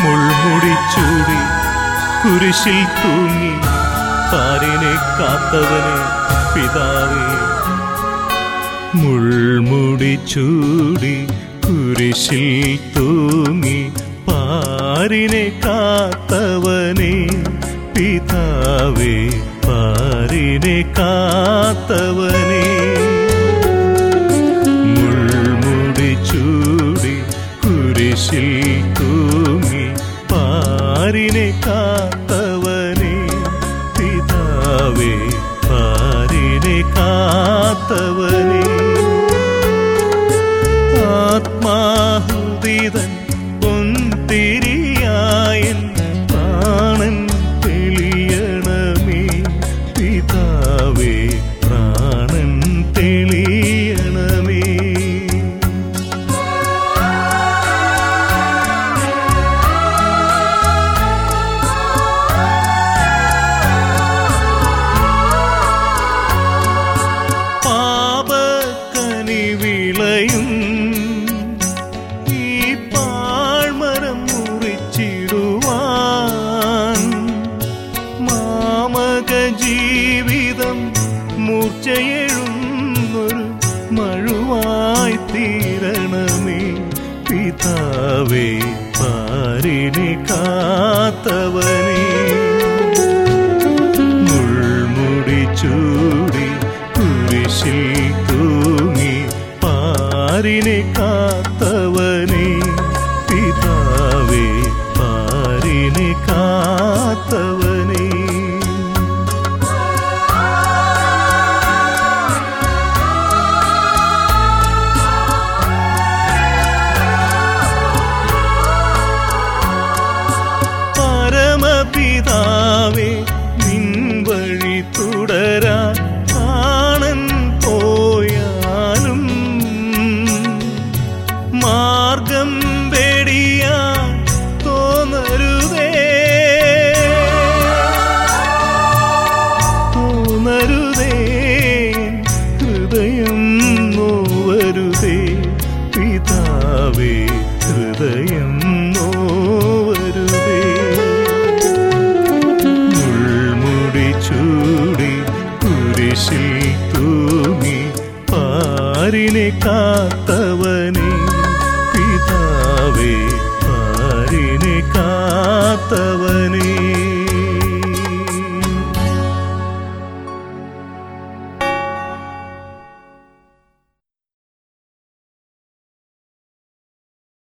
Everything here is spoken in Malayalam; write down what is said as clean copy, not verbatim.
മുൾമുടിച്ചൂടി കുരിശിൽ തൂങ്ങി പാരിനെ കാത്തവനെ പിതാവേ. മുൾമുടിച്ചൂടി കുരിശിൽ തൂങ്ങി പാരിനെ കാത്തവനെ പിതാവേ, പാരിനെ കാത്തവനെ. മുൾമുടിച്ചൂടി കുരിശിൽ തൂങ്ങി പാരിനെ കാത്തവനെ പിതാവേ, പാരിനെ കാത്തവനെ. ആത്മാഹുതിതൻ പൊൻതിരിയായൻ പ്രാണൻ തെളിയണമേ പിതാവേ, പ്രാണൻ തെളിയണമേ. പാപക്കനി വിളയും ഈ പാഴ്മരം മുറിച്ചിടുവാൻ മാമക ജീവിതം മൂർച്ചയെഴുന്നൊരു മഴുവായി തീരണമേ പിതാവേ, പാരിനെ കാത്തവനെ. മുൾമുടിച്ചൂടി കുരിശിൽ തൂങ്ങി പാരിനെ കാത്തവനെ പിതാവേ, പാരിനെ കാത്തവനെ. പരമപിതാവേ, നിൻ വഴി തുടരാൻ പ്രാണൻ പോയാലും മാർഗം വെടിയാൻ തോന്നരുതേ, തോന്നരുതേ. ഹൃദയം നോവരുതേ പിതാവേ, ഹൃദയം നോവരുതേ. മുൾമുടിച്ചൂടി കുരിശിൽ തൂങ്ങി പാരിനെ കാത്തവനെ പിതാവേ, പാരിനെ കാത്തവനെ.